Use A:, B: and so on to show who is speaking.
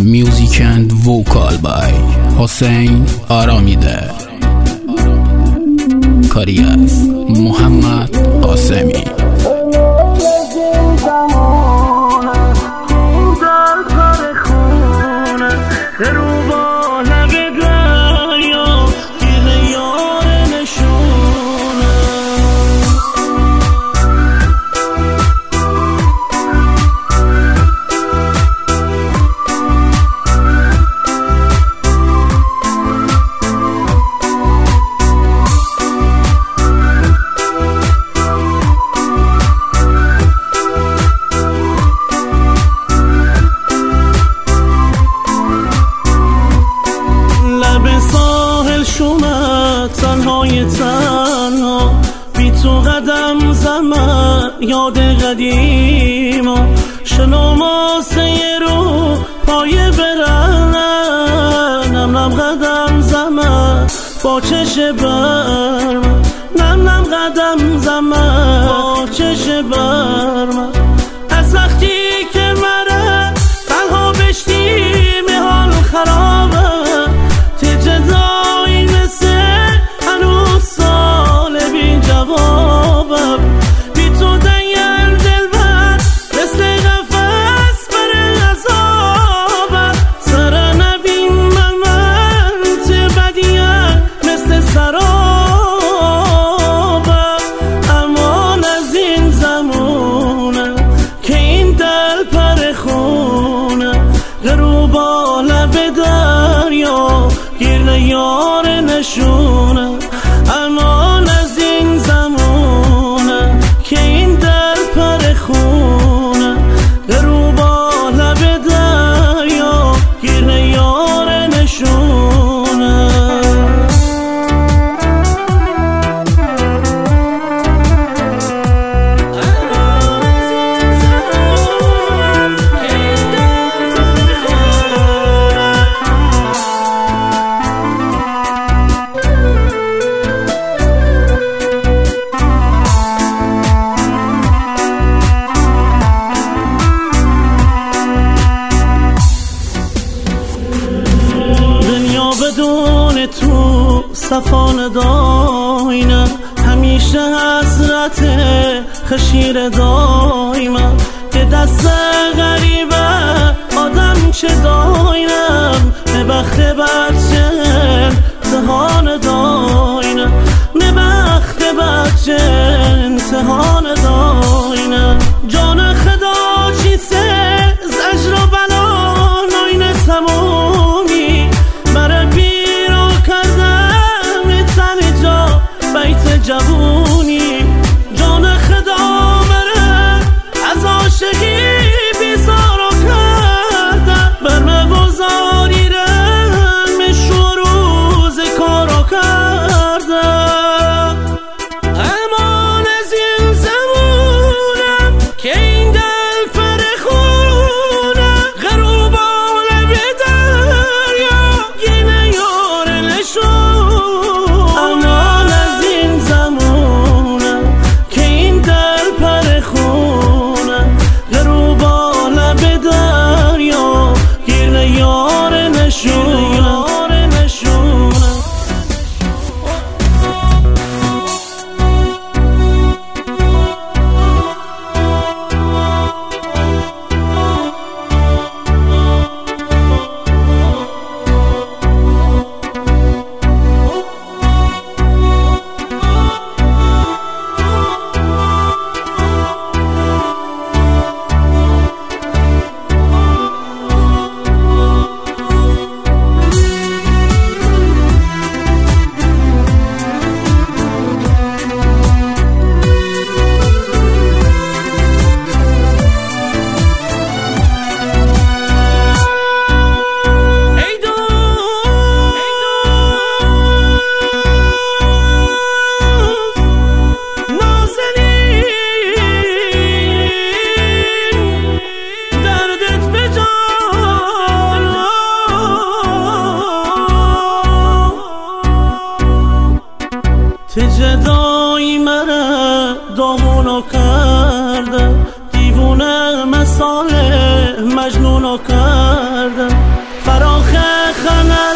A: Music and vocal by حسین آرامیده. کاری از محمد قاسمی.
B: تنها بی تو قدم زمن یاد قدیما شنو ماسه رو پایه برنم نم نم قدم زمن با چش برم نم نم قدم زمن با چش برم از وقتی که مره تنها بشتیم حال خرابه تجدایی مثل هنوز سال بی جوابم بی تو دنگل دلبر مثل قفص بر عذابم سر نبین من تو بدیم مثل سرابم امان از این زمونه که این دل پر خونه غروبا لب دریا گیر یار نشونه امان از این زمونه که این دل پر خونه غروبا لب دریا گیر یار نشونه بدون تو صفان داینم همیشه حسرت خشیر دایمم که دست غریبه آدم چه داینم به بخت بچه امتحان داینم به بخت بچه امتحان داینم جان خدا چیسه زجر و بلا ناین تمومی جوونی جان خدا مره از عاشقی بیزارو کردم بر مگذاری رمش و روز کارو کردم امان از این زمونم که این دل پر خونه غروبا لب دریا گینه یار نشون امان از این زمونه که این دل پر خونه غروب مجنونو کردم فراخ خنه